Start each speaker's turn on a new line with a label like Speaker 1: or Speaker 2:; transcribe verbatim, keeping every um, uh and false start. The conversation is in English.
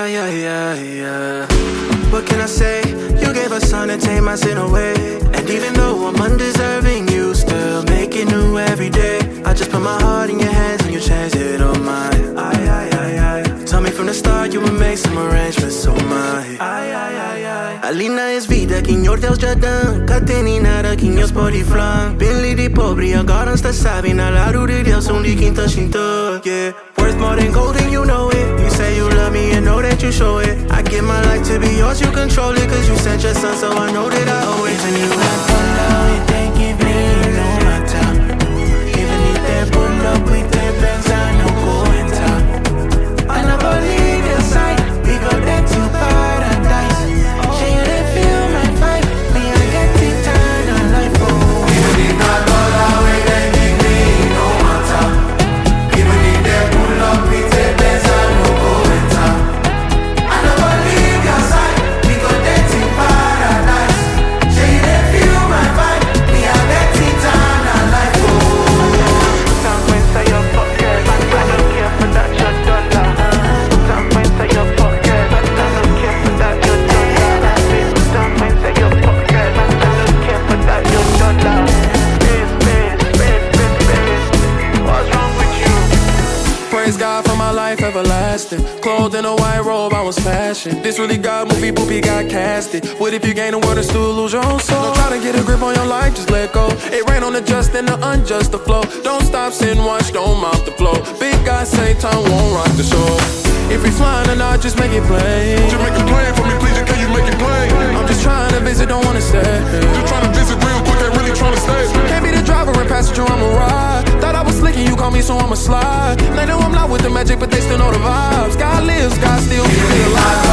Speaker 1: yeah, yeah, yeah. What can I say? You gave a son and take my sin away. And even though I'm undeserving, you still make it new every day. I just put my heart in your hands and you changed it all mine. Ay, ay, ay, ay. Tell me from the start you would make some arrangements, so my. Ay, ay, ay, ay. Alina is vida, que nyor Deus já dão. Cateni nada, que nyor spotty flan. Bem de pobre, agora está sabe. Na lado de Deus, um de quinta xinta. Yeah, worth more than gold and you know it. You say you love me and know that you show it. I give my life to be yours, you control it. Cause you sent your son, so I know that I owe it to you.
Speaker 2: Even pull up, they give me no matter. Even if they pull up with their Benz, I no go enter. I never leave your side, we go there to paradise. Shey you dey feel my vibe, me I get eternal life. Oh,
Speaker 3: even if not dollar, we they give me no matter. Even if they pull up with their Benz, I no go enter. I never leave your side, we go there to paradise. Shey you dey feel my vibe, me I get eternal life. Oh,
Speaker 2: some say you're fuckers, but I don't care for that your dollar. Some say you're fuckers, but I don't care for that your dollar. Some say you're fuckers, but I don't care for that your dollar. Space, space, space, space, space. What's wrong with you?
Speaker 4: Praise God for my life everlasting. Clothed in a white robe, I was fashion. This really God movie, boopy got casted. What if you gain the world and still lose your own soul? Don't try to get a grip on your life, just let go. It rain on the just and the unjust, the flow. Don't stop, sit and watch, don't mouth the flow. Big God say time won't rock the show. If we flying or not, just make it plain.
Speaker 5: Just make it plain for me, please, can you make it plain?
Speaker 4: I'm just trying to visit, don't wanna stay.
Speaker 5: Just trying to visit real quick, ain't really trying to stay.
Speaker 4: Can't be the driver and passenger, I'ma ride. Thought I was slick and you call me, so I'ma slide. They know I'm not with the magic, but they still know the vibes. God lives, God still keep me alive.